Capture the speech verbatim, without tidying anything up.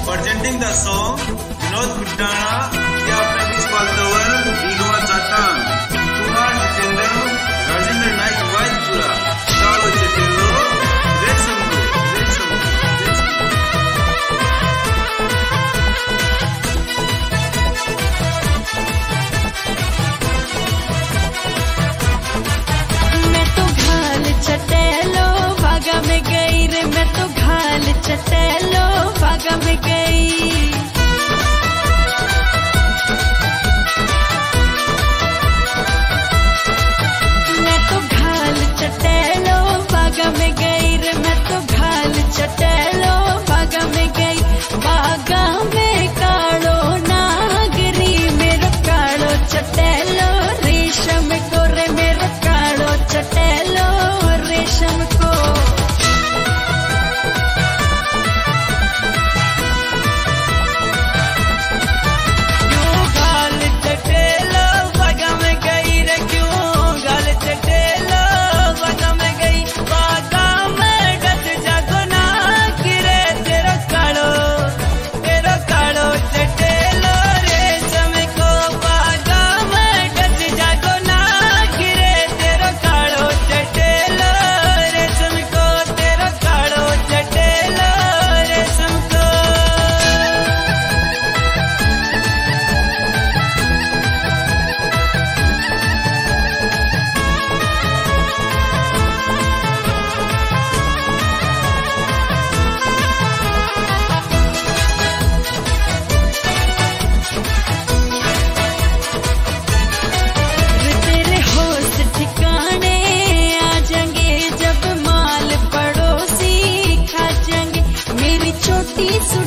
Presenting the song Vinod Guddana या practice वाल्तवर रीनुआ चाटान कुमार जितेंद्र राजेंद्र नाइक वाइदपुरा चालो चेतेलो रेशम रेशम मैं तो घाल चटेलो भागा में गई रे मैं तो घाल चटेलो भागा में गई मैं तो घाल चटेलो भागा में गई रे मैं तो घाल चटेलो भागा में गई भागा में कालो नागरी मेरो कालो चटेलो रेशम को रे मेरो कालो चटेलो रेशम को छोटी